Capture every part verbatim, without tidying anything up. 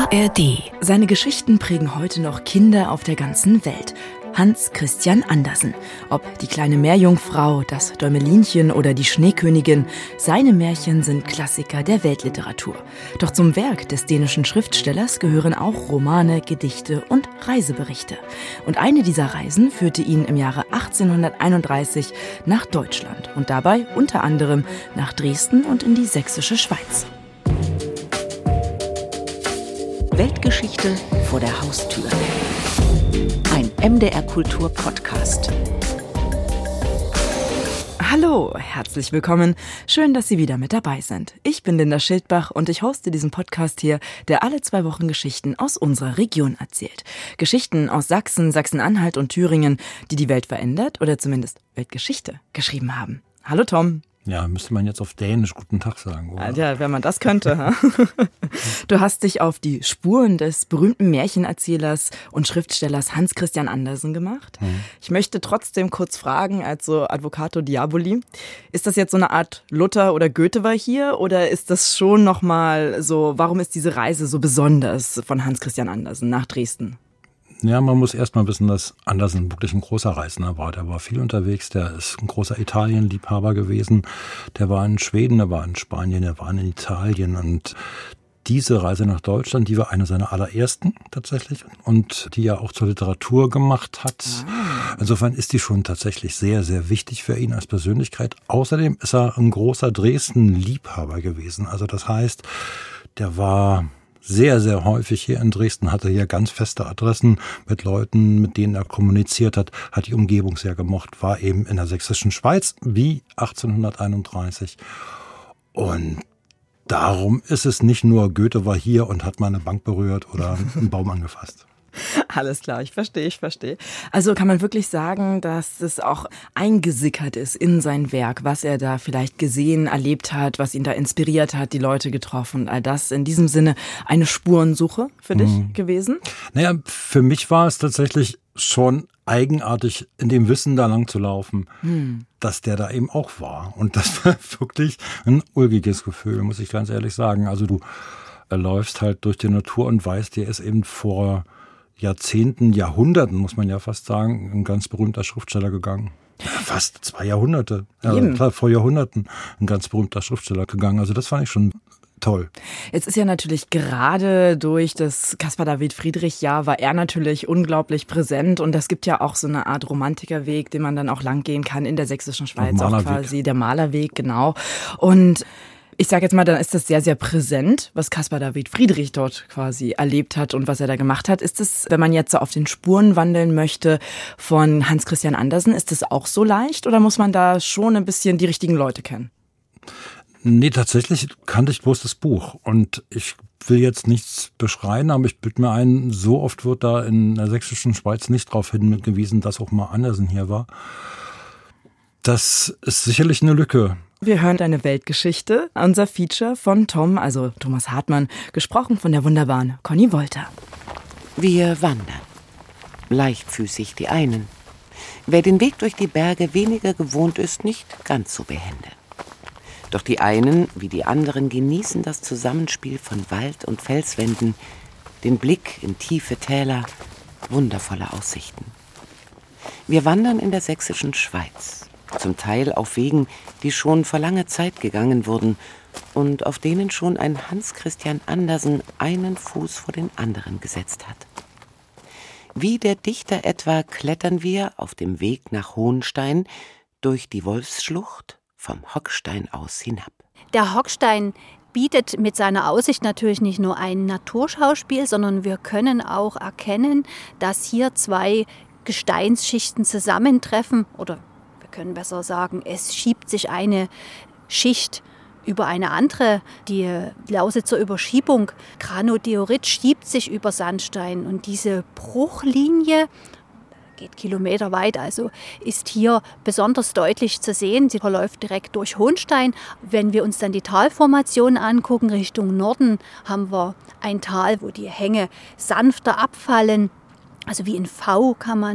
A R D. Seine Geschichten prägen heute noch Kinder auf der ganzen Welt. Hans Christian Andersen. Ob die kleine Meerjungfrau, das Däumelinchen oder die Schneekönigin, seine Märchen sind Klassiker der Weltliteratur. Doch zum Werk des dänischen Schriftstellers gehören auch Romane, Gedichte und Reiseberichte. Und eine dieser Reisen führte ihn im Jahre achtzehnhunderteinunddreißig nach Deutschland und dabei unter anderem nach Dresden und in die sächsische Schweiz. Weltgeschichte vor der Haustür. Ein M D R-Kultur-Podcast. Hallo, herzlich willkommen. Schön, dass Sie wieder mit dabei sind. Ich bin Linda Schildbach und ich hoste diesen Podcast hier, der alle zwei Wochen Geschichten aus unserer Region erzählt. Geschichten aus Sachsen, Sachsen-Anhalt und Thüringen, die die Welt verändert oder zumindest Weltgeschichte geschrieben haben. Hallo Tom. Ja, müsste man jetzt auf Dänisch guten Tag sagen, oder? Ja, wenn man das könnte. Du hast dich auf die Spuren des berühmten Märchenerzählers und Schriftstellers Hans Christian Andersen gemacht. Mhm. Ich möchte trotzdem kurz fragen, also Advocato Diaboli, ist das jetzt so eine Art Luther oder Goethe war hier oder ist das schon nochmal so, warum ist diese Reise so besonders von Hans Christian Andersen nach Dresden? Ja, man muss erst mal wissen, dass Andersen wirklich ein großer Reisender war. Der war viel unterwegs, der ist ein großer Italienliebhaber gewesen. Der war in Schweden, der war in Spanien, der war in Italien. Und diese Reise nach Deutschland, die war eine seiner allerersten tatsächlich und die er auch zur Literatur gemacht hat. Insofern ist die schon tatsächlich sehr, sehr wichtig für ihn als Persönlichkeit. Außerdem ist er ein großer Dresden-Liebhaber gewesen. Also das heißt, der war sehr, sehr häufig hier in Dresden, hatte hier ganz feste Adressen mit Leuten, mit denen er kommuniziert hat, hat die Umgebung sehr gemocht, war eben in der sächsischen Schweiz wie achtzehnhunderteinunddreißig. Und darum ist es nicht nur Goethe war hier und hat mal eine Bank berührt oder einen Baum angefasst. Alles klar, ich verstehe, ich verstehe. Also kann man wirklich sagen, dass es auch eingesickert ist in sein Werk, was er da vielleicht gesehen, erlebt hat, was ihn da inspiriert hat, die Leute getroffen, all das. In diesem Sinne eine Spurensuche für dich mhm. gewesen? Naja, für mich war es tatsächlich schon eigenartig, in dem Wissen da lang zu laufen, hm. dass der da eben auch war. Und das war wirklich ein ulkiges Gefühl, muss ich ganz ehrlich sagen. Also du läufst halt durch die Natur und weißt, dir ist eben vor Jahrzehnten, Jahrhunderten, muss man ja fast sagen, ein ganz berühmter Schriftsteller gegangen. Fast zwei Jahrhunderte. Ja, klar, vor Jahrhunderten ein ganz berühmter Schriftsteller gegangen. Also das fand ich schon toll. Jetzt ist ja natürlich gerade durch das Caspar David Friedrich-Jahr war er natürlich unglaublich präsent und es gibt ja auch so eine Art Romantikerweg, den man dann auch lang gehen kann in der sächsischen Schweiz, auch quasi der Malerweg, genau. Und ich sage jetzt mal, dann ist das sehr, sehr präsent, was Caspar David Friedrich dort quasi erlebt hat und was er da gemacht hat. Ist es, wenn man jetzt so auf den Spuren wandeln möchte von Hans Christian Andersen, ist das auch so leicht oder muss man da schon ein bisschen die richtigen Leute kennen? Nee, tatsächlich kannte ich bloß das Buch und ich will jetzt nichts beschreien, aber ich bilde mir ein, so oft wird da in der sächsischen Schweiz nicht darauf hingewiesen, dass auch mal Andersen hier war. Das ist sicherlich eine Lücke. Wir hören deine Weltgeschichte, unser Feature von Tom, also Thomas Hartmann, gesprochen von der wunderbaren Conny Wolter. Wir wandern. Leichtfüßig die einen. Wer den Weg durch die Berge weniger gewohnt ist, nicht ganz so behende. Doch die einen wie die anderen genießen das Zusammenspiel von Wald und Felswänden, den Blick in tiefe Täler, wundervolle Aussichten. Wir wandern in der sächsischen Schweiz. Zum Teil auf Wegen, die schon vor langer Zeit gegangen wurden und auf denen schon ein Hans Christian Andersen einen Fuß vor den anderen gesetzt hat. Wie der Dichter etwa klettern wir auf dem Weg nach Hohenstein durch die Wolfsschlucht vom Hockstein aus hinab. Der Hockstein bietet mit seiner Aussicht natürlich nicht nur ein Naturschauspiel, sondern wir können auch erkennen, dass hier zwei Gesteinsschichten zusammentreffen oder wir können besser sagen, es schiebt sich eine Schicht über eine andere. Die Lausitzer Überschiebung, Granodiorit, schiebt sich über Sandstein. Und diese Bruchlinie geht kilometerweit, also ist hier besonders deutlich zu sehen. Sie verläuft direkt durch Hohenstein. Wenn wir uns dann die Talformation angucken, Richtung Norden, haben wir ein Tal, wo die Hänge sanfter abfallen. Also wie in V kann man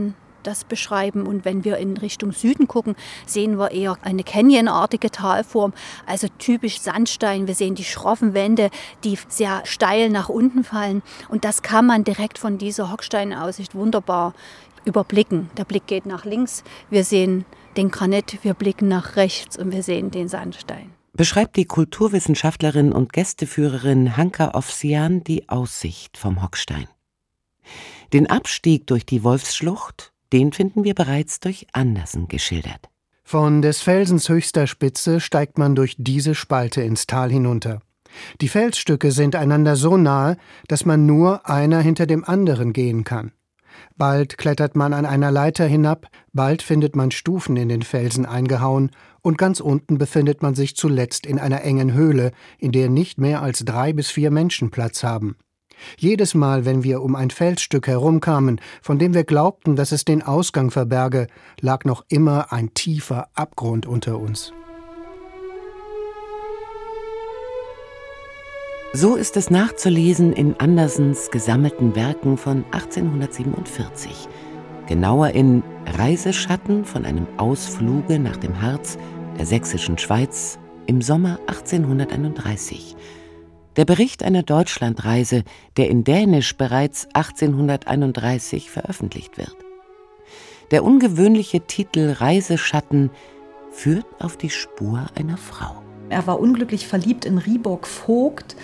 das beschreiben. Und wenn wir in Richtung Süden gucken, sehen wir eher eine canyonartige Talform, also typisch Sandstein. Wir sehen die schroffen Wände, die sehr steil nach unten fallen. Und das kann man direkt von dieser Hochsteinaussicht wunderbar überblicken. Der Blick geht nach links, wir sehen den Granit, wir blicken nach rechts und wir sehen den Sandstein. Beschreibt die Kulturwissenschaftlerin und Gästeführerin Hanka Ofsian die Aussicht vom Hochstein. Den Abstieg durch die Wolfsschlucht, den finden wir bereits durch Andersen geschildert. Von des Felsens höchster Spitze steigt man durch diese Spalte ins Tal hinunter. Die Felsstücke sind einander so nahe, dass man nur einer hinter dem anderen gehen kann. Bald klettert man an einer Leiter hinab, bald findet man Stufen in den Felsen eingehauen und ganz unten befindet man sich zuletzt in einer engen Höhle, in der nicht mehr als drei bis vier Menschen Platz haben. Jedes Mal, wenn wir um ein Felsstück herumkamen, von dem wir glaubten, dass es den Ausgang verberge, lag noch immer ein tiefer Abgrund unter uns. So ist es nachzulesen in Andersens gesammelten Werken von achtzehnhundertsiebenundvierzig. Genauer in Reiseschatten von einem Ausfluge nach dem Harz der sächsischen Schweiz im Sommer achtzehnhunderteinunddreißig. Der Bericht einer Deutschlandreise, der in Dänisch bereits achtzehnhunderteinunddreißig veröffentlicht wird. Der ungewöhnliche Titel Reiseschatten führt auf die Spur einer Frau. Er war unglücklich verliebt in Riborg Vogt,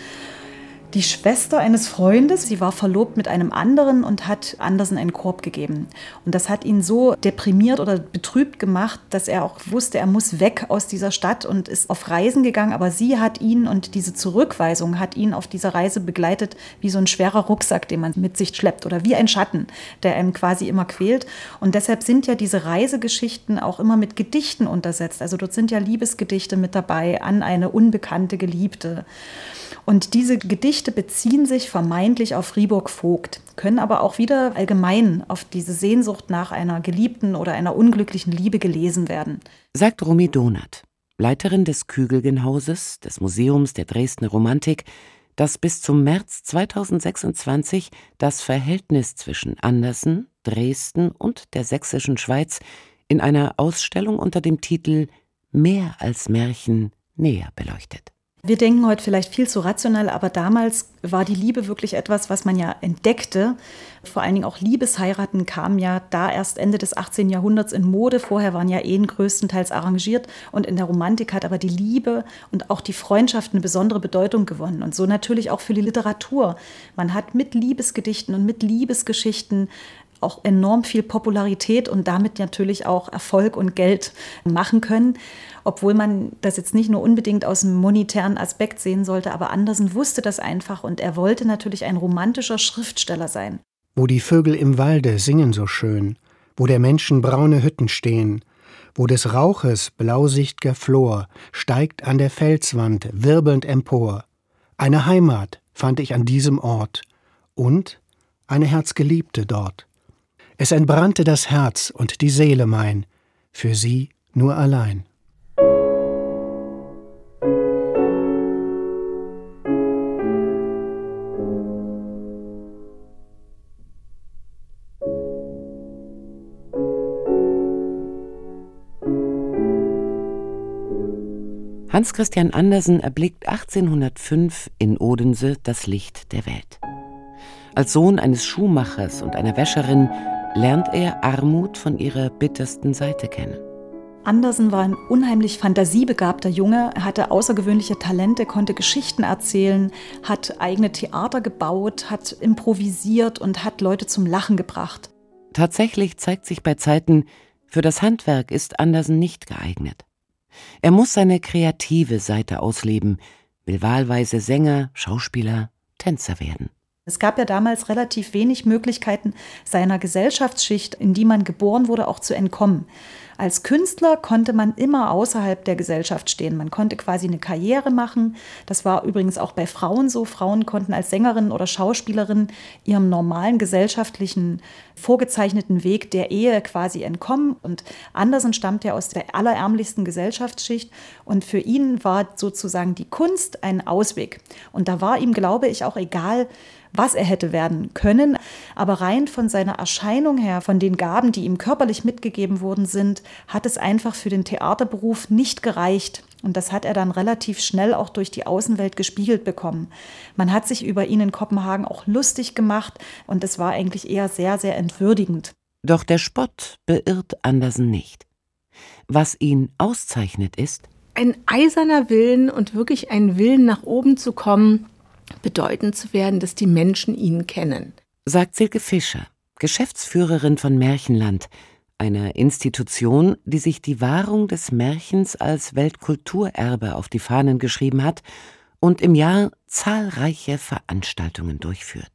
die Schwester eines Freundes. Sie war verlobt mit einem anderen und hat Andersen einen Korb gegeben. Und das hat ihn so deprimiert oder betrübt gemacht, dass er auch wusste, er muss weg aus dieser Stadt und ist auf Reisen gegangen. Aber sie hat ihn, und diese Zurückweisung hat ihn auf dieser Reise begleitet wie so ein schwerer Rucksack, den man mit sich schleppt, oder wie ein Schatten, der einen quasi immer quält. Und deshalb sind ja diese Reisegeschichten auch immer mit Gedichten untersetzt. Also dort sind ja Liebesgedichte mit dabei an eine unbekannte Geliebte. Und diese Gedichte beziehen sich vermeintlich auf Riborg Vogt, können aber auch wieder allgemein auf diese Sehnsucht nach einer geliebten oder einer unglücklichen Liebe gelesen werden. Sagt Romy Donath, Leiterin des Kügelgen-Hauses, des Museums der Dresdner Romantik, das bis zum März zweitausendsechsundzwanzig das Verhältnis zwischen Andersen, Dresden und der sächsischen Schweiz in einer Ausstellung unter dem Titel »Mehr als Märchen« näher beleuchtet. Wir denken heute vielleicht viel zu rational, aber damals war die Liebe wirklich etwas, was man ja entdeckte. Vor allen Dingen auch Liebesheiraten kamen ja da erst Ende des achtzehnten Jahrhunderts in Mode. Vorher waren ja Ehen größtenteils arrangiert. Und in der Romantik hat aber die Liebe und auch die Freundschaft eine besondere Bedeutung gewonnen. Und so natürlich auch für die Literatur. Man hat mit Liebesgedichten und mit Liebesgeschichten auch enorm viel Popularität und damit natürlich auch Erfolg und Geld machen können. Obwohl man das jetzt nicht nur unbedingt aus einem monetären Aspekt sehen sollte, aber Andersen wusste das einfach und er wollte natürlich ein romantischer Schriftsteller sein. Wo die Vögel im Walde singen so schön, wo der Menschen braune Hütten stehen, wo des Rauches blausicht'ger Flor steigt an der Felswand wirbelnd empor. Eine Heimat fand ich an diesem Ort und eine Herzgeliebte dort. Es entbrannte das Herz und die Seele mein, für sie nur allein. Hans Christian Andersen erblickt achtzehnhundertfünf in Odense das Licht der Welt. Als Sohn eines Schuhmachers und einer Wäscherin lernt er Armut von ihrer bittersten Seite kennen. Andersen war ein unheimlich fantasiebegabter Junge. Er hatte außergewöhnliche Talente, konnte Geschichten erzählen, hat eigene Theater gebaut, hat improvisiert und hat Leute zum Lachen gebracht. Tatsächlich zeigt sich bei Zeiten, für das Handwerk ist Andersen nicht geeignet. Er muss seine kreative Seite ausleben, will wahlweise Sänger, Schauspieler, Tänzer werden. Es gab ja damals relativ wenig Möglichkeiten, seiner Gesellschaftsschicht, in die man geboren wurde, auch zu entkommen. Als Künstler konnte man immer außerhalb der Gesellschaft stehen. Man konnte quasi eine Karriere machen. Das war übrigens auch bei Frauen so. Frauen konnten als Sängerin oder Schauspielerin ihrem normalen gesellschaftlichen vorgezeichneten Weg der Ehe quasi entkommen. Und Andersen stammt ja aus der allerärmlichsten Gesellschaftsschicht. Und für ihn war sozusagen die Kunst ein Ausweg. Und da war ihm, glaube ich, auch egal, was er hätte werden können. Aber rein von seiner Erscheinung her, von den Gaben, die ihm körperlich mitgegeben worden sind, hat es einfach für den Theaterberuf nicht gereicht. Und das hat er dann relativ schnell auch durch die Außenwelt gespiegelt bekommen. Man hat sich über ihn in Kopenhagen auch lustig gemacht und es war eigentlich eher sehr, sehr entwürdigend. Doch der Spott beirrt Andersen nicht. Was ihn auszeichnet ist: ein eiserner Willen und wirklich ein Willen, nach oben zu kommen, bedeutend zu werden, dass die Menschen ihn kennen. Sagt Silke Fischer, Geschäftsführerin von Märchenland, einer Institution, die sich die Wahrung des Märchens als Weltkulturerbe auf die Fahnen geschrieben hat und im Jahr zahlreiche Veranstaltungen durchführt.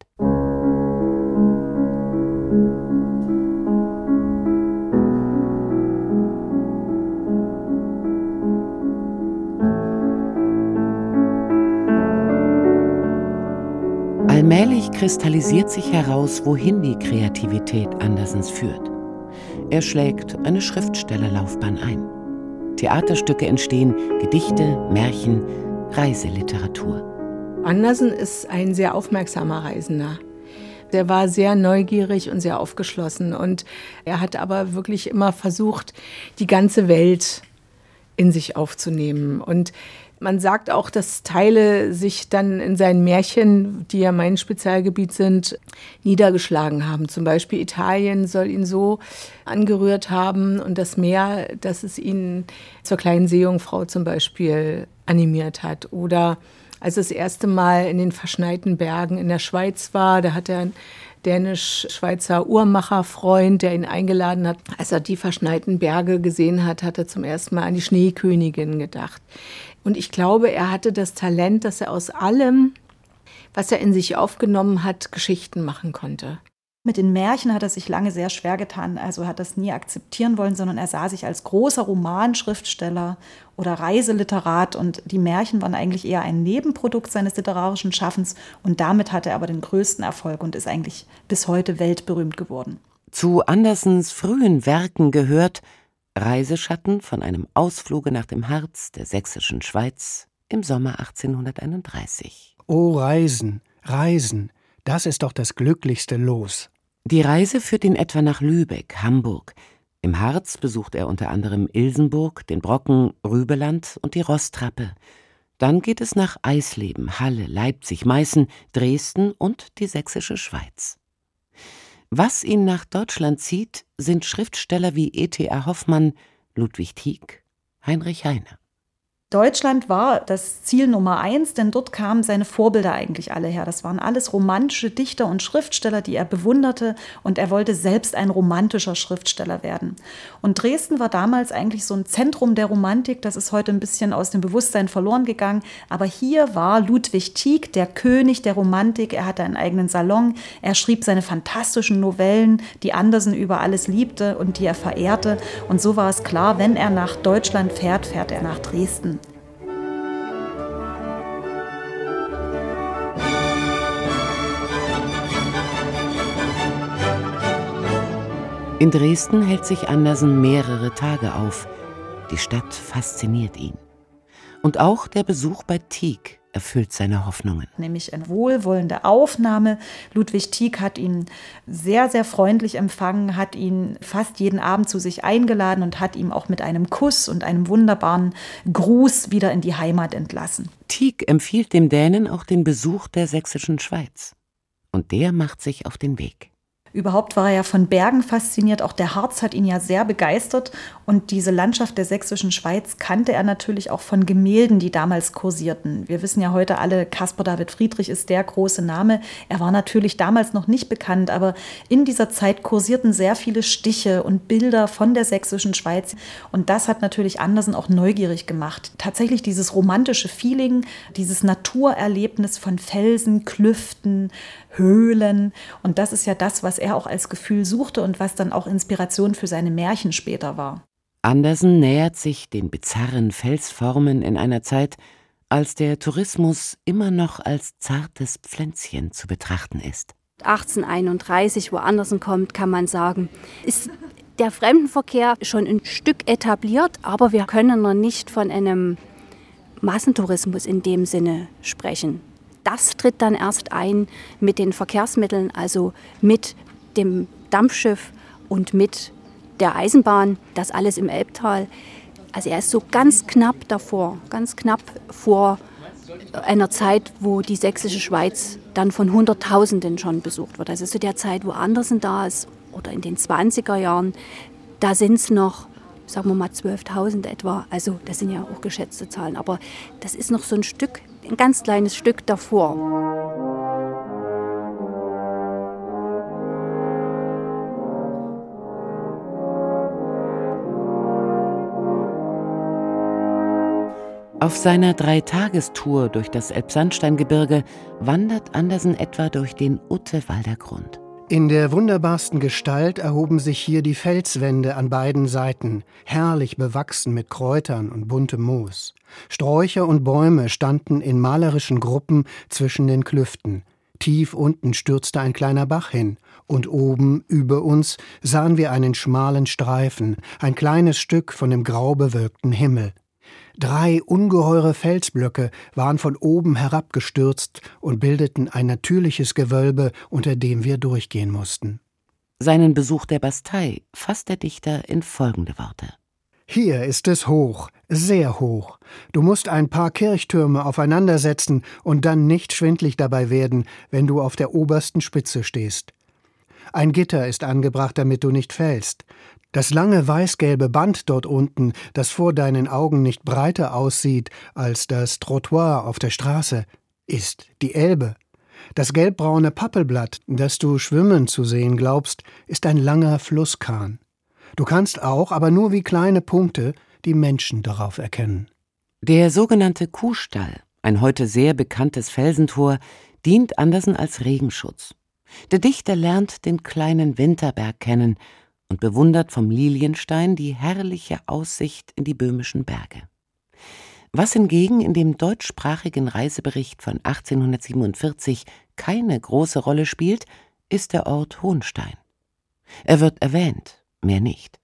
Allmählich kristallisiert sich heraus, wohin die Kreativität Andersens führt. Er schlägt eine Schriftstellerlaufbahn ein. Theaterstücke entstehen, Gedichte, Märchen, Reiseliteratur. Andersen ist ein sehr aufmerksamer Reisender. Der war sehr neugierig und sehr aufgeschlossen. Und er hat aber wirklich immer versucht, die ganze Welt in sich aufzunehmen. Und man sagt auch, dass Teile sich dann in seinen Märchen, die ja mein Spezialgebiet sind, niedergeschlagen haben. Zum Beispiel Italien soll ihn so angerührt haben und das Meer, dass es ihn zur kleinen Seejungfrau zum Beispiel animiert hat. Oder als das erste Mal in den verschneiten Bergen in der Schweiz war, da hat er einen dänisch-schweizer Uhrmacherfreund, der ihn eingeladen hat. Als er die verschneiten Berge gesehen hat, hat er zum ersten Mal an die Schneekönigin gedacht. Und ich glaube, er hatte das Talent, dass er aus allem, was er in sich aufgenommen hat, Geschichten machen konnte. Mit den Märchen hat er sich lange sehr schwer getan, also hat das nie akzeptieren wollen, sondern er sah sich als großer Romanschriftsteller oder Reiseliterat und die Märchen waren eigentlich eher ein Nebenprodukt seines literarischen Schaffens und damit hatte er aber den größten Erfolg und ist eigentlich bis heute weltberühmt geworden. Zu Andersens frühen Werken gehört Reiseschatten von einem Ausfluge nach dem Harz der sächsischen Schweiz im Sommer achtzehnhunderteinunddreißig. Oh, Reisen, Reisen, das ist doch das glücklichste Los. Die Reise führt ihn etwa nach Lübeck, Hamburg. Im Harz besucht er unter anderem Ilsenburg, den Brocken, Rübeland und die Roßtrappe. Dann geht es nach Eisleben, Halle, Leipzig, Meißen, Dresden und die sächsische Schweiz. Was ihn nach Deutschland zieht, sind Schriftsteller wie E T A Hoffmann, Ludwig Tieck, Heinrich Heine. Deutschland war das Ziel Nummer eins, denn dort kamen seine Vorbilder eigentlich alle her. Das waren alles romantische Dichter und Schriftsteller, die er bewunderte und er wollte selbst ein romantischer Schriftsteller werden. Und Dresden war damals eigentlich so ein Zentrum der Romantik, das ist heute ein bisschen aus dem Bewusstsein verloren gegangen, aber hier war Ludwig Tieck der König der Romantik, er hatte einen eigenen Salon, er schrieb seine fantastischen Novellen, die Andersen über alles liebte und die er verehrte und so war es klar, wenn er nach Deutschland fährt, fährt er nach Dresden. In Dresden hält sich Andersen mehrere Tage auf. Die Stadt fasziniert ihn. Und auch der Besuch bei Tieck erfüllt seine Hoffnungen. Nämlich eine wohlwollende Aufnahme. Ludwig Tieck hat ihn sehr, sehr freundlich empfangen, hat ihn fast jeden Abend zu sich eingeladen und hat ihm auch mit einem Kuss und einem wunderbaren Gruß wieder in die Heimat entlassen. Tieck empfiehlt dem Dänen auch den Besuch der sächsischen Schweiz. Und der macht sich auf den Weg. Überhaupt war er ja von Bergen fasziniert, auch der Harz hat ihn ja sehr begeistert und diese Landschaft der sächsischen Schweiz kannte er natürlich auch von Gemälden, die damals kursierten. Wir wissen ja heute alle, Caspar David Friedrich ist der große Name. Er war natürlich damals noch nicht bekannt, aber in dieser Zeit kursierten sehr viele Stiche und Bilder von der sächsischen Schweiz und das hat natürlich Andersen auch neugierig gemacht. Tatsächlich dieses romantische Feeling, dieses Naturerlebnis von Felsen, Klüften, Höhlen und das ist ja das, was er auch als Gefühl suchte und was dann auch Inspiration für seine Märchen später war. Andersen nähert sich den bizarren Felsformen in einer Zeit, als der Tourismus immer noch als zartes Pflänzchen zu betrachten ist. achtzehnhunderteinunddreißig, wo Andersen kommt, kann man sagen, ist der Fremdenverkehr schon ein Stück etabliert, aber wir können noch nicht von einem Massentourismus in dem Sinne sprechen. Das tritt dann erst ein mit den Verkehrsmitteln, also mit dem Dampfschiff und mit der Eisenbahn, das alles im Elbtal. Also er ist so ganz knapp davor, ganz knapp vor einer Zeit, wo die sächsische Schweiz dann von Hunderttausenden schon besucht wird. Also zu der Zeit, wo Andersen da ist, oder in den zwanziger Jahren, da sind es noch, sagen wir mal, zwölftausend etwa. Also das sind ja auch geschätzte Zahlen, aber das ist noch so ein Stück, ein ganz kleines Stück davor. Auf seiner Dreitagestour durch das Elbsandsteingebirge wandert Andersen etwa durch den Uttenwalder Grund. In der wunderbarsten Gestalt erhoben sich hier die Felswände an beiden Seiten, herrlich bewachsen mit Kräutern und buntem Moos. Sträucher und Bäume standen in malerischen Gruppen zwischen den Klüften. Tief unten stürzte ein kleiner Bach hin, und oben über uns sahen wir einen schmalen Streifen, ein kleines Stück von dem grau bewölkten Himmel. Drei ungeheure Felsblöcke waren von oben herabgestürzt und bildeten ein natürliches Gewölbe, unter dem wir durchgehen mussten. Seinen Besuch der Bastei fasst der Dichter in folgende Worte. Hier ist es hoch, sehr hoch. Du musst ein paar Kirchtürme aufeinandersetzen und dann nicht schwindlig dabei werden, wenn du auf der obersten Spitze stehst. Ein Gitter ist angebracht, damit du nicht fällst. Das lange weißgelbe Band dort unten, das vor deinen Augen nicht breiter aussieht als das Trottoir auf der Straße, ist die Elbe. Das gelbbraune Pappelblatt, das du schwimmen zu sehen glaubst, ist ein langer Flusskahn. Du kannst auch, aber nur wie kleine Punkte, die Menschen darauf erkennen. Der sogenannte Kuhstall, ein heute sehr bekanntes Felsentor, dient Andersen als Regenschutz. Der Dichter lernt den kleinen Winterberg kennen und bewundert vom Lilienstein die herrliche Aussicht in die böhmischen Berge. Was hingegen in dem deutschsprachigen Reisebericht von achtzehnhundertsiebenundvierzig keine große Rolle spielt, ist der Ort Hohnstein. Er wird erwähnt, mehr nicht.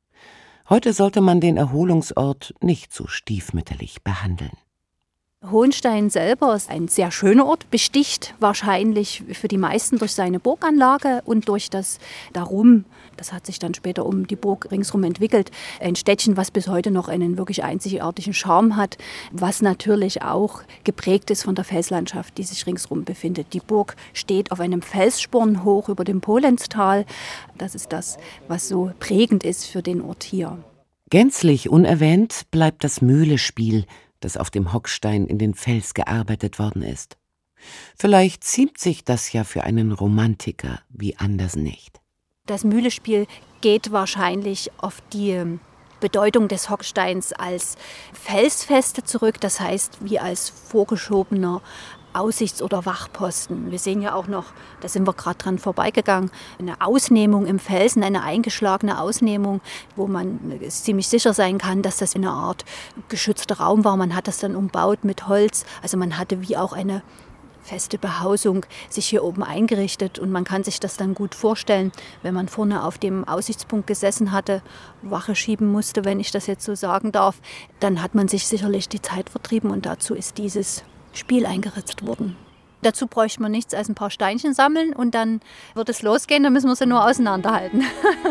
Heute sollte man den Erholungsort nicht so stiefmütterlich behandeln. Hohnstein selber ist ein sehr schöner Ort, besticht wahrscheinlich für die meisten durch seine Burganlage und durch das Darum, das hat sich dann später um die Burg ringsherum entwickelt, ein Städtchen, was bis heute noch einen wirklich einzigartigen Charme hat, was natürlich auch geprägt ist von der Felslandschaft, die sich ringsherum befindet. Die Burg steht auf einem Felssporn hoch über dem Polenztal. Das ist das, was so prägend ist für den Ort hier. Gänzlich unerwähnt bleibt das Mühlespiel, das auf dem Hockstein in den Fels gearbeitet worden ist. Vielleicht ziemt sich das ja für einen Romantiker wie Andersen nicht. Das Mühlespiel geht wahrscheinlich auf die Bedeutung des Hocksteins als Felsfeste zurück, das heißt wie als vorgeschobener Aussichts- oder Wachposten. Wir sehen ja auch noch, da sind wir gerade dran vorbeigegangen, eine Ausnehmung im Felsen, eine eingeschlagene Ausnehmung, wo man ziemlich sicher sein kann, dass das eine Art geschützter Raum war. Man hat das dann umbaut mit Holz, also man hatte wie auch eine feste Behausung sich hier oben eingerichtet und man kann sich das dann gut vorstellen, wenn man vorne auf dem Aussichtspunkt gesessen hatte, Wache schieben musste, wenn ich das jetzt so sagen darf, dann hat man sich sicherlich die Zeit vertrieben und dazu ist dieses Spiel eingeritzt worden. Dazu bräuchte man nichts als ein paar Steinchen sammeln und dann wird es losgehen, dann müssen wir sie nur auseinanderhalten.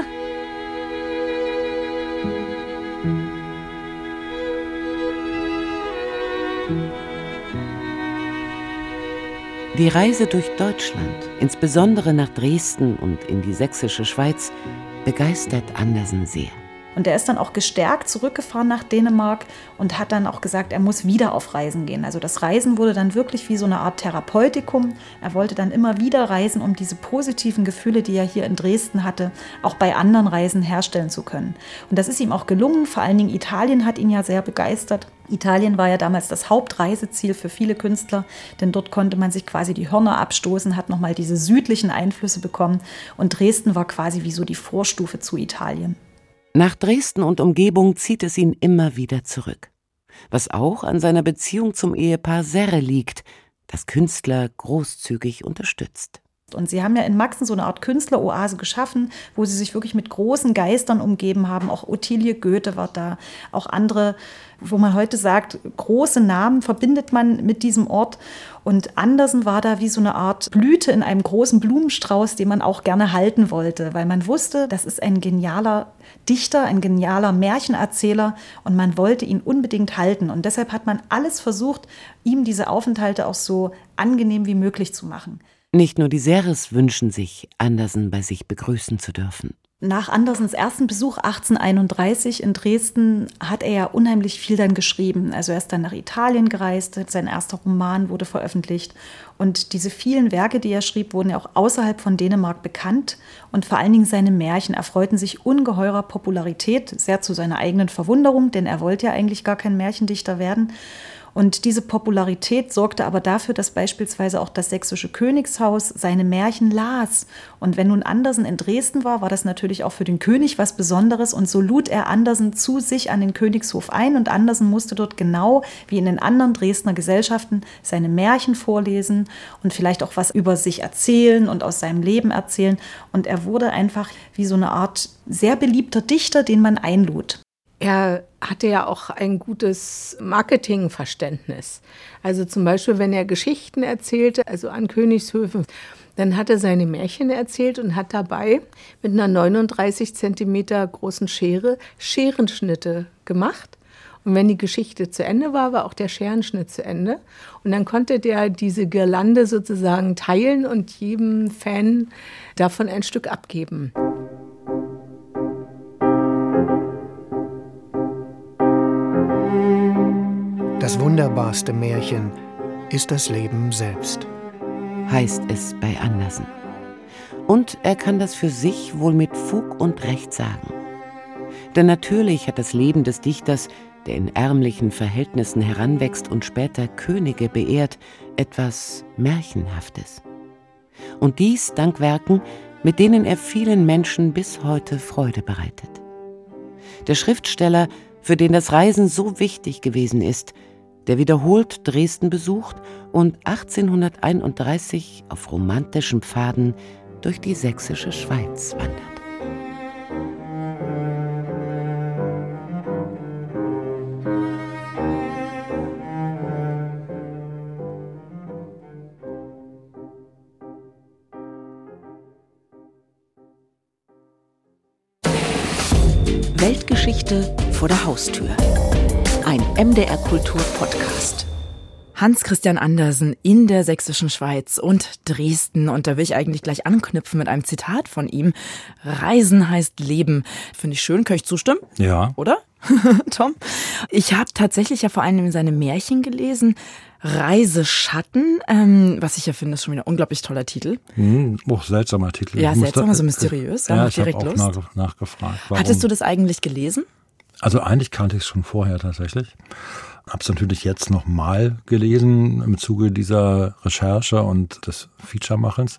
Die Reise durch Deutschland, insbesondere nach Dresden und in die sächsische Schweiz, begeistert Andersen sehr. Und er ist dann auch gestärkt zurückgefahren nach Dänemark und hat dann auch gesagt, er muss wieder auf Reisen gehen. Also das Reisen wurde dann wirklich wie so eine Art Therapeutikum. Er wollte dann immer wieder reisen, um diese positiven Gefühle, die er hier in Dresden hatte, auch bei anderen Reisen herstellen zu können. Und das ist ihm auch gelungen. Vor allen Dingen Italien hat ihn ja sehr begeistert. Italien war ja damals das Hauptreiseziel für viele Künstler, denn dort konnte man sich quasi die Hörner abstoßen, hat nochmal diese südlichen Einflüsse bekommen. Und Dresden war quasi wie so die Vorstufe zu Italien. Nach Dresden und Umgebung zieht es ihn immer wieder zurück. Was auch an seiner Beziehung zum Ehepaar Serre liegt, das Künstler großzügig unterstützt. Und sie haben ja in Maxen so eine Art Künstleroase geschaffen, wo sie sich wirklich mit großen Geistern umgeben haben. Auch Ottilie Goethe war da, auch andere, wo man heute sagt, große Namen verbindet man mit diesem Ort. Und Andersen war da wie so eine Art Blüte in einem großen Blumenstrauß, den man auch gerne halten wollte, weil man wusste, das ist ein genialer Dichter, ein genialer Märchenerzähler und man wollte ihn unbedingt halten. Und deshalb hat man alles versucht, ihm diese Aufenthalte auch so angenehm wie möglich zu machen. Nicht nur die Serres wünschen sich, Andersen bei sich begrüßen zu dürfen. Nach Andersens ersten Besuch achtzehnhunderteinunddreißig in Dresden hat er ja unheimlich viel dann geschrieben. Also er ist dann nach Italien gereist, sein erster Roman wurde veröffentlicht. Und diese vielen Werke, die er schrieb, wurden ja auch außerhalb von Dänemark bekannt. Und vor allen Dingen seine Märchen erfreuten sich ungeheurer Popularität, sehr zu seiner eigenen Verwunderung, denn er wollte ja eigentlich gar kein Märchendichter werden. Und diese Popularität sorgte aber dafür, dass beispielsweise auch das sächsische Königshaus seine Märchen las. Und wenn nun Andersen in Dresden war, war das natürlich auch für den König was Besonderes. Und so lud er Andersen zu sich an den Königshof ein. Und Andersen musste dort genau wie in den anderen Dresdner Gesellschaften seine Märchen vorlesen und vielleicht auch was über sich erzählen und aus seinem Leben erzählen. Und er wurde einfach wie so eine Art sehr beliebter Dichter, den man einlud. Er hatte ja auch ein gutes Marketingverständnis. Also zum Beispiel, wenn er Geschichten erzählte, also an Königshöfen, dann hat er seine Märchen erzählt und hat dabei mit einer neununddreißig Zentimeter großen Schere Scherenschnitte gemacht. Und wenn die Geschichte zu Ende war, war auch der Scherenschnitt zu Ende. Und dann konnte der diese Girlande sozusagen teilen und jedem Fan davon ein Stück abgeben. Das wunderbarste Märchen ist das Leben selbst, heißt es bei Andersen. Und er kann das für sich wohl mit Fug und Recht sagen. Denn natürlich hat das Leben des Dichters, der in ärmlichen Verhältnissen heranwächst und später Könige beehrt, etwas Märchenhaftes. Und dies dank Werken, mit denen er vielen Menschen bis heute Freude bereitet. Der Schriftsteller, für den das Reisen so wichtig gewesen ist, der wiederholt Dresden besucht und achtzehnhunderteinunddreißig auf romantischen Pfaden durch die sächsische Schweiz wandert. Weltgeschichte vor der Haustür. Ein M D R-Kultur-Podcast. Hans Christian Andersen in der sächsischen Schweiz und Dresden. Und da will ich eigentlich gleich anknüpfen mit einem Zitat von ihm. Reisen heißt Leben. Finde ich schön. Kann ich zustimmen? Ja. Oder? Tom? Ich habe tatsächlich ja vor allem seine Märchen gelesen. Reiseschatten, ähm, was ich ja finde, ist schon wieder ein unglaublich toller Titel. Hm, auch seltsamer Titel. Ja, ich seltsamer, musste, so mysteriös. Ja, ja, macht ich habe direkt auch Lust. nach, nachgefragt. Warum. Hattest du das eigentlich gelesen? Also eigentlich kannte ich es schon vorher tatsächlich. Habe es natürlich jetzt nochmal gelesen im Zuge dieser Recherche und des Featuremachens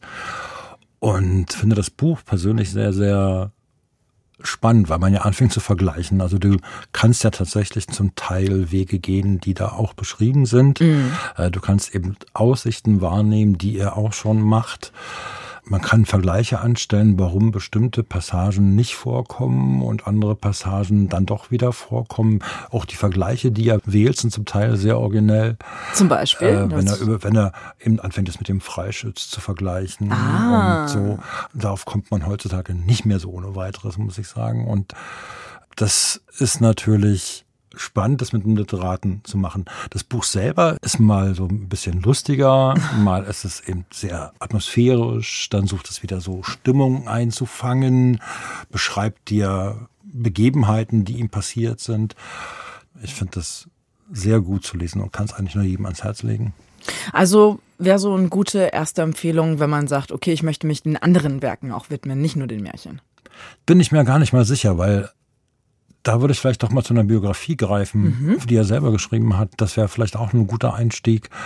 und finde das Buch persönlich sehr, sehr spannend, weil man ja anfängt zu vergleichen. Also du kannst ja tatsächlich zum Teil Wege gehen, die da auch beschrieben sind. Mhm. Du kannst eben Aussichten wahrnehmen, die er auch schon macht. Man kann Vergleiche anstellen, warum bestimmte Passagen nicht vorkommen und andere Passagen dann doch wieder vorkommen. Auch die Vergleiche, die er wählt, sind zum Teil sehr originell. Zum Beispiel? Äh, wenn, er über, wenn er eben anfängt, es mit dem Freischütz zu vergleichen. Ah. Und so. Darauf kommt man heutzutage nicht mehr so ohne weiteres, muss ich sagen. Und das ist natürlich spannend, das mit einem Literaten zu machen. Das Buch selber ist mal so ein bisschen lustiger, mal ist es eben sehr atmosphärisch, dann sucht es wieder so Stimmung einzufangen, beschreibt dir Begebenheiten, die ihm passiert sind. Ich finde das sehr gut zu lesen und kann es eigentlich nur jedem ans Herz legen. Also wäre so eine gute erste Empfehlung, wenn man sagt, okay, ich möchte mich den anderen Werken auch widmen, nicht nur den Märchen. Bin ich mir gar nicht mal sicher, weil da würde ich vielleicht doch mal zu einer Biografie greifen, mhm. die er selber geschrieben hat. Das wäre vielleicht auch ein guter Einstieg.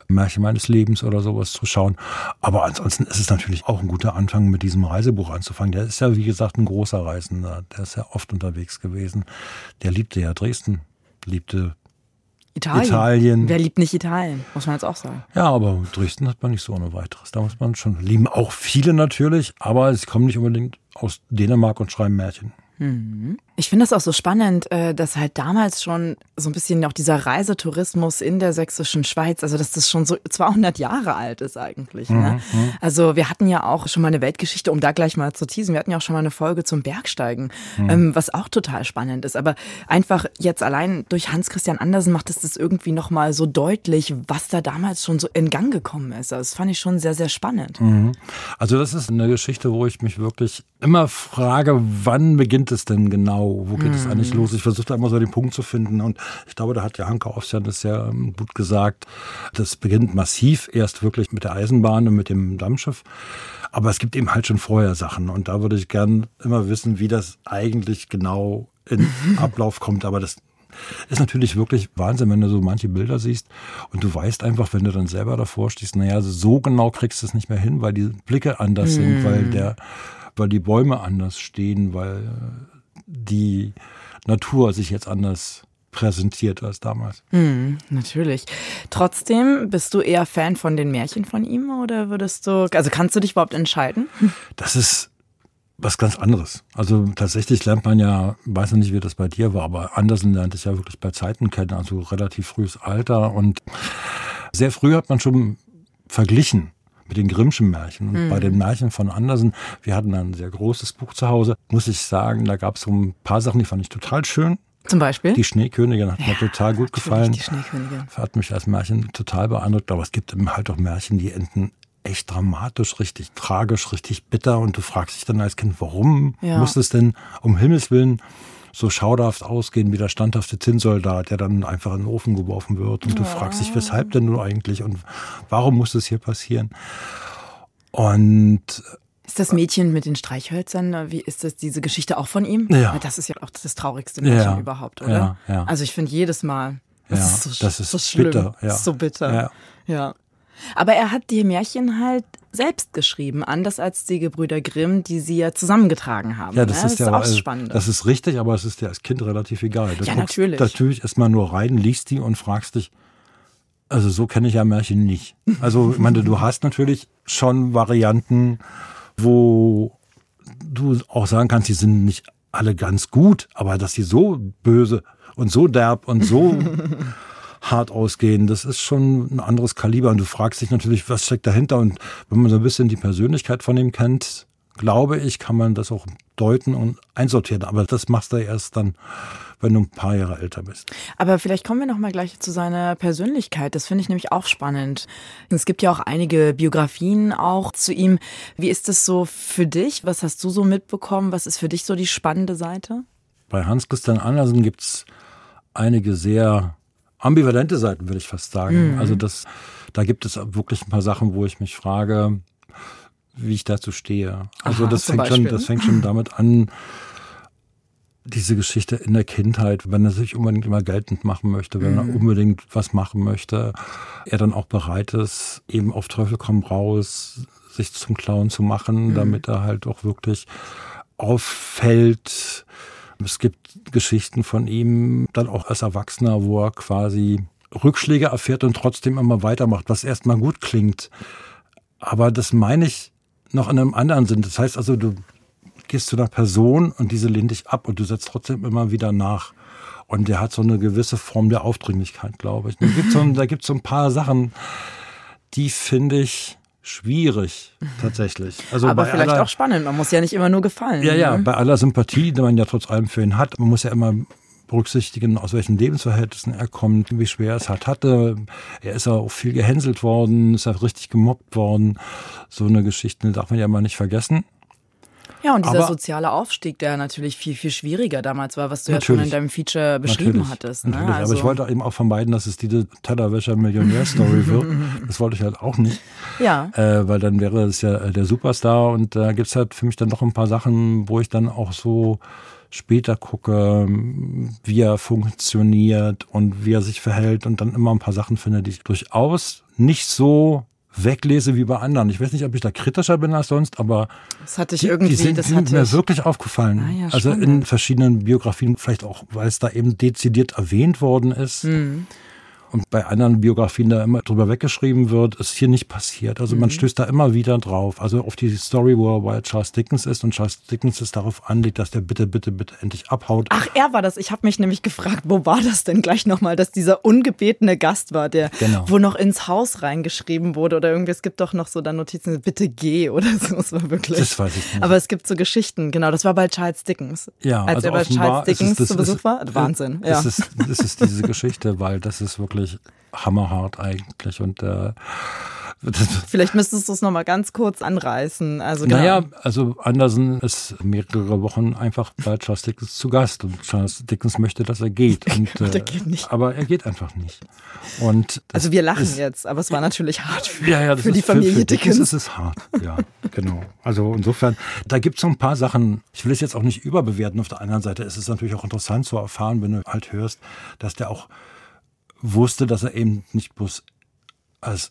Märchen meines Lebens oder sowas zu schauen. Aber ansonsten ist es natürlich auch ein guter Anfang, mit diesem Reisebuch anzufangen. Der ist ja, wie gesagt, ein großer Reisender. Der ist ja oft unterwegs gewesen. Der liebte ja Dresden, liebte Italien. Italien. Wer liebt nicht Italien, muss man jetzt auch sagen. Ja, aber Dresden hat man nicht so ohne weiteres. Da muss man schon lieben. Auch viele natürlich, aber sie kommen nicht unbedingt aus Dänemark und schreiben Märchen. Ich finde das auch so spannend, dass halt damals schon so ein bisschen auch dieser Reisetourismus in der sächsischen Schweiz, also dass das schon so zweihundert Jahre alt ist eigentlich. Ne? Mhm. Also wir hatten ja auch schon mal eine Weltgeschichte, um da gleich mal zu teasen, wir hatten ja auch schon mal eine Folge zum Bergsteigen, mhm. was auch total spannend ist. Aber einfach jetzt allein durch Hans Christian Andersen macht es das irgendwie nochmal so deutlich, was da damals schon so in Gang gekommen ist. Also das fand ich schon sehr, sehr spannend. Mhm. Also das ist eine Geschichte, wo ich mich wirklich immer frage, wann beginnt es denn genau? Wo geht mm. es eigentlich los? Ich versuche da immer so den Punkt zu finden und ich glaube, da hat ja Hanke Ofstjan das sehr gut gesagt. Das beginnt massiv erst wirklich mit der Eisenbahn und mit dem Dampfschiff. Aber es gibt eben halt schon vorher Sachen und da würde ich gern immer wissen, wie das eigentlich genau in Ablauf kommt. Aber das ist natürlich wirklich Wahnsinn, wenn du so manche Bilder siehst und du weißt einfach, wenn du dann selber davor stehst, naja, so genau kriegst du es nicht mehr hin, weil die Blicke anders mm. sind, weil der, weil die Bäume anders stehen, weil die Natur sich jetzt anders präsentiert als damals. Mm, natürlich. Trotzdem, bist du eher Fan von den Märchen von ihm oder würdest du, also kannst du dich überhaupt entscheiden? Das ist was ganz anderes. Also tatsächlich lernt man ja, weiß noch nicht, wie das bei dir war, aber Andersen lernt es ja wirklich bei Zeiten kennen, also relativ frühes Alter und sehr früh hat man schon verglichen mit den Grimmschen Märchen. Und mhm. bei den Märchen von Andersen, wir hatten ein sehr großes Buch zu Hause, muss ich sagen, da gab es so ein paar Sachen, die fand ich total schön. Zum Beispiel? Die Schneekönigin hat ja, mir total gut gefallen. Die Schneekönigin. Hat mich als Märchen total beeindruckt, aber es gibt eben halt auch Märchen, die enden echt dramatisch, richtig tragisch, richtig bitter und du fragst dich dann als Kind, warum ja. muss es denn um Himmels Willen so schauderhaft ausgehen wie der standhafte Zinnsoldat, der dann einfach in den Ofen geworfen wird. Und du ja. fragst dich, weshalb denn nur eigentlich und warum muss das hier passieren? Und ist das Mädchen mit den Streichhölzern, wie ist das, diese Geschichte auch von ihm? Ja. Das ist ja auch das traurigste Märchen ja. überhaupt, oder? Ja, ja. Also ich finde jedes Mal, das ja, ist so, das ist so schlimm, bitter. Ja. Das ist so bitter. Ja. ja. Aber er hat die Märchen halt selbst geschrieben, anders als die Gebrüder Grimm, die sie ja zusammengetragen haben. Ja, das, ja, ist, das ja, ist auch spannend. Das ist richtig, aber es ist dir als Kind relativ egal. Du ja, guckst natürlich. natürlich erstmal nur rein, liest die und fragst dich, also so kenne ich ja Märchen nicht. Also ich meine, du hast natürlich schon Varianten, wo du auch sagen kannst, die sind nicht alle ganz gut, aber dass die so böse und so derb und so hart ausgehen, das ist schon ein anderes Kaliber. Und du fragst dich natürlich, was steckt dahinter? Und wenn man so ein bisschen die Persönlichkeit von ihm kennt, glaube ich, kann man das auch deuten und einsortieren. Aber das machst du erst dann, wenn du ein paar Jahre älter bist. Aber vielleicht kommen wir noch mal gleich zu seiner Persönlichkeit. Das finde ich nämlich auch spannend. Es gibt ja auch einige Biografien auch zu ihm. Wie ist das so für dich? Was hast du so mitbekommen? Was ist für dich so die spannende Seite? Bei Hans Christian Andersen gibt es einige sehr ambivalente Seiten, würde ich fast sagen. Mhm. Also das, da gibt es wirklich ein paar Sachen, wo ich mich frage, wie ich dazu stehe. Also Aha, das fängt schon, das fängt schon damit an, diese Geschichte in der Kindheit, wenn er sich unbedingt immer geltend machen möchte, wenn mhm. er unbedingt was machen möchte, er dann auch bereit ist, eben auf Teufel komm raus, sich zum Clown zu machen, mhm. damit er halt auch wirklich auffällt. Es gibt Geschichten von ihm, dann auch als Erwachsener, wo er quasi Rückschläge erfährt und trotzdem immer weitermacht, was erstmal gut klingt. Aber das meine ich noch in einem anderen Sinn. Das heißt also, du gehst zu einer Person und diese lehnt dich ab und du setzt trotzdem immer wieder nach. Und der hat so eine gewisse Form der Aufdringlichkeit, glaube ich. Da gibt es so, da gibt's so ein paar Sachen, die finde ich schwierig, tatsächlich. Also aber bei vielleicht aller, auch spannend, man muss ja nicht immer nur gefallen. Ja, ja, ne? bei aller Sympathie, die man ja trotz allem für ihn hat, man muss ja immer berücksichtigen, aus welchen Lebensverhältnissen er kommt, wie schwer er es halt hatte. Er ist ja auch viel gehänselt worden, ist ja richtig gemobbt worden. So eine Geschichte darf man ja mal nicht vergessen. Ja, und dieser aber, soziale Aufstieg, der natürlich viel, viel schwieriger damals war, was du ja schon in deinem Feature beschrieben natürlich, hattest. Ne? Natürlich, also, aber ich wollte eben auch vermeiden, dass es diese Tellerwäscher-Millionär-Story wird. Das wollte ich halt auch nicht. Ja. Äh, weil dann wäre es ja der Superstar und da äh, gibt es halt für mich dann doch ein paar Sachen, wo ich dann auch so später gucke, wie er funktioniert und wie er sich verhält und dann immer ein paar Sachen finde, die ich durchaus nicht so weglese wie bei anderen. Ich weiß nicht, ob ich da kritischer bin als sonst, aber das hatte ich die, irgendwie, die sind, das sind hatte mir ich. wirklich aufgefallen. Ah, ja, also in verschiedenen Biografien, vielleicht auch, weil es da eben dezidiert erwähnt worden ist. Mhm. Und bei anderen Biografien da immer drüber weggeschrieben wird, ist hier nicht passiert. Also man stößt da immer wieder drauf. Also auf die Story, wo er bei Charles Dickens ist und Charles Dickens es darauf anlegt, dass der bitte, bitte, bitte endlich abhaut. Ach, er war das. Ich habe mich nämlich gefragt, wo war das denn gleich nochmal, dass dieser ungebetene Gast war, der genau. wo noch ins Haus reingeschrieben wurde oder irgendwie, es gibt doch noch so da Notizen, bitte geh oder so. Das war wirklich. Das weiß ich nicht. Aber es gibt so Geschichten, genau, das war bei Charles Dickens. Ja, als also er bei Charles Dickens es, das, zu Besuch ist, war. Wahnsinn. Das, ja. ist, das ist diese Geschichte, weil das ist wirklich hammerhart eigentlich und äh, vielleicht müsstest du es nochmal ganz kurz anreißen. Also genau. Naja, also Andersen ist mehrere Wochen einfach bei Charles Dickens zu Gast und Charles Dickens möchte, dass er geht. Und, äh, Der geht nicht. Aber er geht einfach nicht. Und also wir lachen ist, jetzt, aber es war natürlich hart für, ja, ja, für die Familie für, für Dickens. Dickens ist es hart, ja, genau. Also insofern, da gibt es so ein paar Sachen, ich will es jetzt auch nicht überbewerten. Auf der anderen Seite ist es natürlich auch interessant zu erfahren, wenn du halt hörst, dass der auch wusste, dass er eben nicht bloß als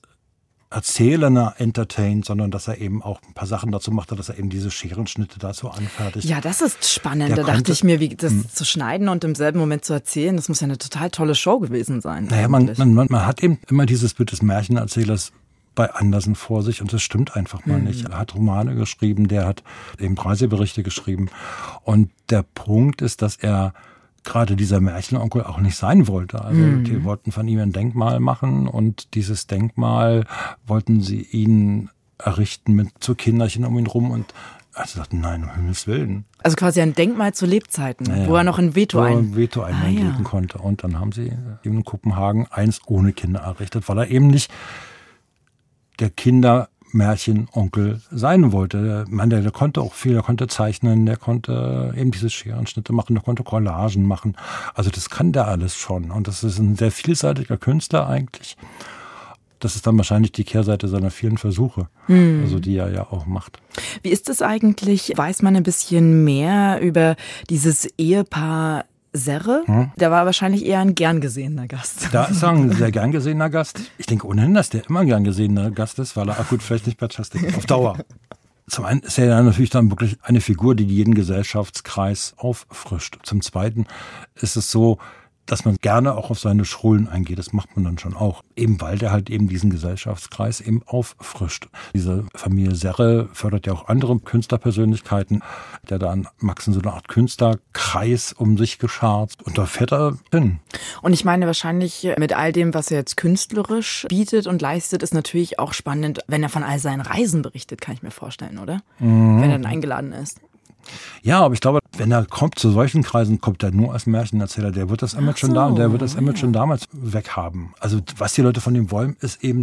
Erzähler entertaint, sondern dass er eben auch ein paar Sachen dazu machte, dass er eben diese Scherenschnitte dazu anfertigt. Ja, das ist spannend. Der da dachte konnte, ich mir, wie das mh. zu schneiden und im selben Moment zu erzählen, das muss ja eine total tolle Show gewesen sein. Naja, man, man, man hat eben immer dieses Bild des Märchenerzählers bei Andersen vor sich und das stimmt einfach mal mhm. nicht. Er hat Romane geschrieben, der hat eben Reiseberichte geschrieben und der Punkt ist, dass er gerade dieser Märchenonkel auch nicht sein wollte. Also mhm. die wollten von ihm ein Denkmal machen und dieses Denkmal wollten sie ihn errichten mit so Kinderchen um ihn rum und er sagte, nein, um Himmels Willen. Also quasi ein Denkmal zu Lebzeiten, naja, wo er noch ein Veto, ein ein Veto einlegen ah, ja. konnte. Und dann haben sie eben in Kopenhagen eins ohne Kinder errichtet, weil er eben nicht der Kinder Märchenonkel sein wollte. Der, man, der, der konnte auch viel, der konnte zeichnen, der konnte eben diese Scherenschnitte machen, der konnte Collagen machen. Also das kann der alles schon. Und das ist ein sehr vielseitiger Künstler eigentlich. Das ist dann wahrscheinlich die Kehrseite seiner vielen Versuche, hm. also die er ja auch macht. Wie ist es eigentlich? Weiß man ein bisschen mehr über dieses Ehepaar Serre, hm? Der war wahrscheinlich eher ein gern gesehener Gast. Da ist er ein sehr gern gesehener Gast. Ich denke ohnehin, dass der immer ein gern gesehener Gast ist, weil er akut vielleicht nicht bei Charles Dickens auf Dauer. Zum einen ist er ja natürlich dann wirklich eine Figur, die jeden Gesellschaftskreis auffrischt. Zum Zweiten ist es so, dass man gerne auch auf seine Schrullen eingeht. Das macht man dann schon auch. Eben weil der halt eben diesen Gesellschaftskreis eben auffrischt. Diese Familie Serre fördert ja auch andere Künstlerpersönlichkeiten. Der da an Max in so eine Art Künstlerkreis um sich geschart. Und da fährt er hin. Und ich meine, wahrscheinlich mit all dem, was er jetzt künstlerisch bietet und leistet, ist natürlich auch spannend, wenn er von all seinen Reisen berichtet, kann ich mir vorstellen, oder? Mhm. Wenn er dann eingeladen ist. Ja, aber ich glaube, wenn er kommt zu solchen Kreisen, kommt er nur als Märchenerzähler. Der wird das Image so, schon da und der wird das Image ja. schon damals weghaben. Also was die Leute von ihm wollen, ist eben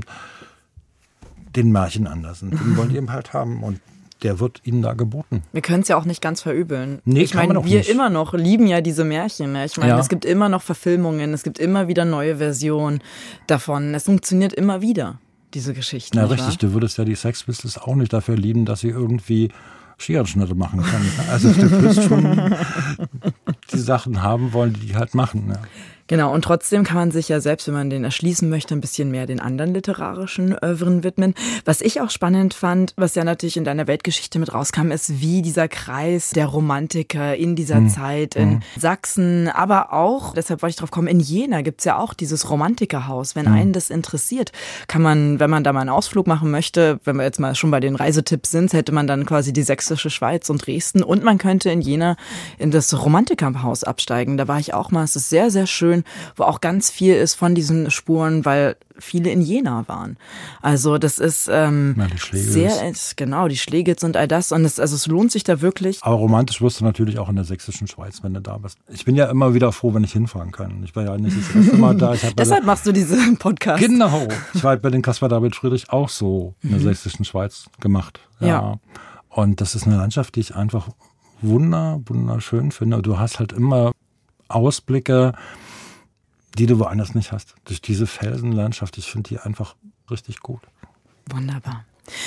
den Märchen Andersen. Den wollen die eben halt haben und der wird ihnen da geboten. Wir können es ja auch nicht ganz verübeln. Nee, ich meine, wir nicht. immer noch lieben ja diese Märchen. Ich meine, ja. es gibt immer noch Verfilmungen, es gibt immer wieder neue Versionen davon. Es funktioniert immer wieder, diese Geschichten. Na richtig, du würdest ja die Sex Pistols auch nicht dafür lieben, dass sie irgendwie Scherenschnitte machen kann. Also du wirst schon die Sachen haben wollen, die die halt machen. Ja. Genau, und trotzdem kann man sich ja selbst, wenn man den erschließen möchte, ein bisschen mehr den anderen literarischen Övren widmen. Was ich auch spannend fand, was ja natürlich in deiner Weltgeschichte mit rauskam, ist, wie dieser Kreis der Romantiker in dieser hm. Zeit in hm. Sachsen, aber auch, deshalb wollte ich drauf kommen, in Jena gibt's ja auch dieses Romantikerhaus. Wenn hm. einen das interessiert, kann man, wenn man da mal einen Ausflug machen möchte, wenn wir jetzt mal schon bei den Reisetipps sind, hätte man dann quasi die sächsische Schweiz und Dresden und man könnte in Jena in das Romantikerhaus absteigen. Da war ich auch mal, es ist sehr, sehr schön, wo auch ganz viel ist von diesen Spuren, weil viele in Jena waren. Also das ist ähm, ja, die sehr, ist, genau, die Schlegels und all das. Und es, also es lohnt sich da wirklich. Aber romantisch wirst du natürlich auch in der sächsischen Schweiz, wenn du da bist. Ich bin ja immer wieder froh, wenn ich hinfahren kann. Ich war ja nicht das erste Mal da. Ich Deshalb machst du diesen Podcast. Genau. Ich war halt bei den Caspar David Friedrich auch so in der mhm. sächsischen Schweiz gemacht. Ja. ja. Und das ist eine Landschaft, die ich einfach wunder, wunderschön finde. Du hast halt immer Ausblicke, die du woanders nicht hast. Durch diese Felsenlandschaft, ich finde die einfach richtig gut. Wunderbar.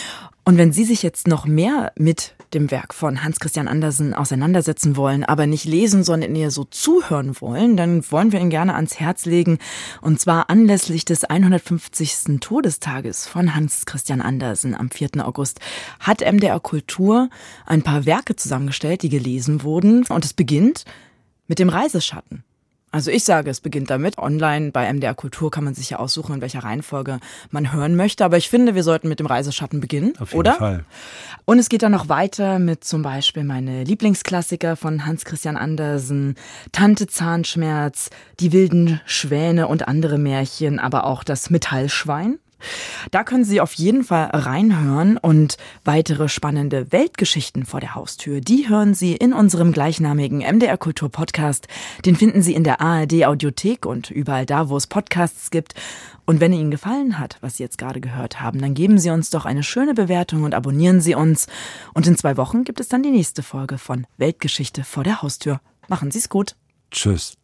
Und wenn Sie sich jetzt noch mehr mit dem Werk von Hans Christian Andersen auseinandersetzen wollen, aber nicht lesen, sondern eher so zuhören wollen, dann wollen wir Ihnen gerne ans Herz legen. Und zwar anlässlich des hundertfünfzigsten Todestages von Hans Christian Andersen am vierten August hat M D R Kultur ein paar Werke zusammengestellt, die gelesen wurden. Und es beginnt mit dem Reiseschatten. Also ich sage, es beginnt damit. Online bei M D R Kultur kann man sich ja aussuchen, in welcher Reihenfolge man hören möchte. Aber ich finde, wir sollten mit dem Reiseschatten beginnen, Auf jeden oder? Fall. Und es geht dann noch weiter mit zum Beispiel meine Lieblingsklassiker von Hans Christian Andersen, Tante Zahnschmerz, Die wilden Schwäne und andere Märchen, aber auch das Metallschwein. Da können Sie auf jeden Fall reinhören und weitere spannende Weltgeschichten vor der Haustür, die hören Sie in unserem gleichnamigen M D R Kultur Podcast. Den finden Sie in der A R D Audiothek und überall da, wo es Podcasts gibt. Und wenn Ihnen gefallen hat, was Sie jetzt gerade gehört haben, dann geben Sie uns doch eine schöne Bewertung und abonnieren Sie uns. Und in zwei Wochen gibt es dann die nächste Folge von Weltgeschichte vor der Haustür. Machen Sie es gut. Tschüss.